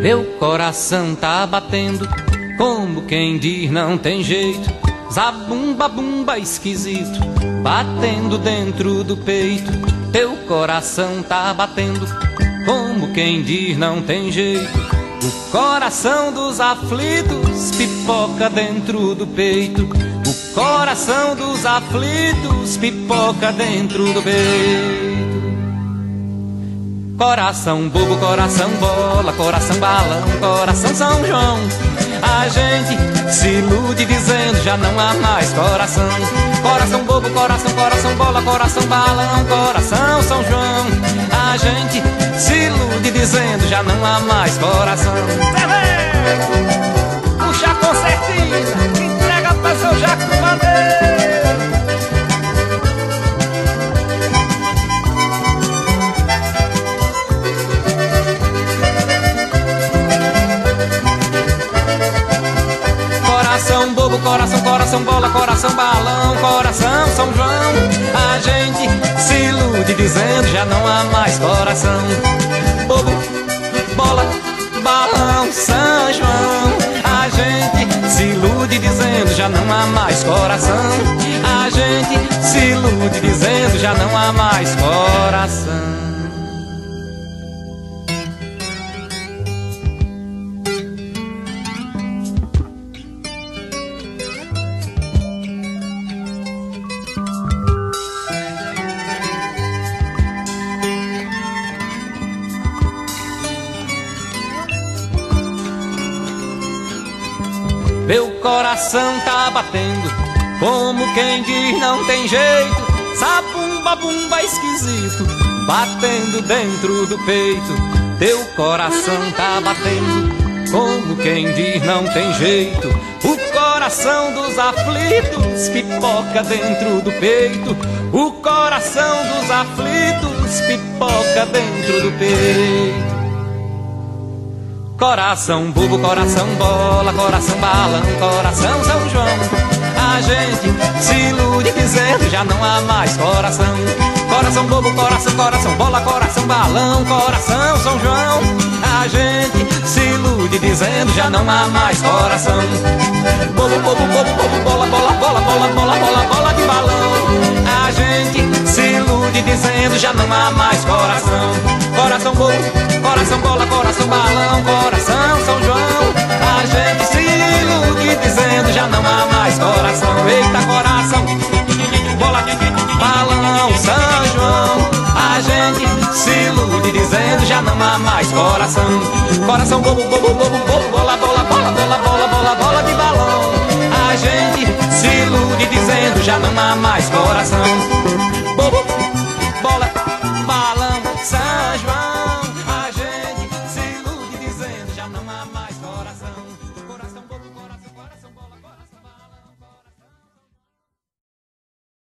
Meu coração tá batendo, como quem diz não tem jeito. Zabumba, bumba esquisito, batendo dentro do peito. Teu coração tá batendo, como quem diz não tem jeito. O coração dos aflitos pipoca dentro do peito. O coração dos aflitos pipoca dentro do peito. Coração bobo, coração bola, coração balão, coração São João. A gente se ilude dizendo já não há mais coração. Coração bobo, coração bola, coração balão, coração São João. A gente se ilude dizendo já não há mais coração. Puxa a concertina, entrega pra seu Jaco Madeiro. Coração bobo, coração bola, coração balão, coração São João. A gente se ilude dizendo já não há mais coração. Bobo, bola, balão, São João. A gente se ilude dizendo já não há mais coração. A gente se ilude dizendo já não há mais coração. Meu coração tá batendo, como quem diz não tem jeito. Zabumba, bumba esquisito, batendo dentro do peito. Teu coração tá batendo, como quem diz não tem jeito. O coração dos aflitos pipoca dentro do peito. O coração dos aflitos pipoca dentro do peito. Coração bobo, coração bola, coração balão, coração São João. A gente se ilude dizendo já não há mais coração. Coração bobo, coração bola, coração balão, coração São João. A gente se ilude dizendo já não há mais coração. Bobo, bola, bola de balão. A gente se ilude dizendo já não há mais coração. Coração bobo, coração bola, coração balão, coração São João. A gente se ilude dizendo já não há mais coração. Eita, coração, bola, balão, São João. A gente se ilude dizendo já não há mais coração. Coração bobo, bola, bola de balão. A gente se ilude dizendo já não há mais coração.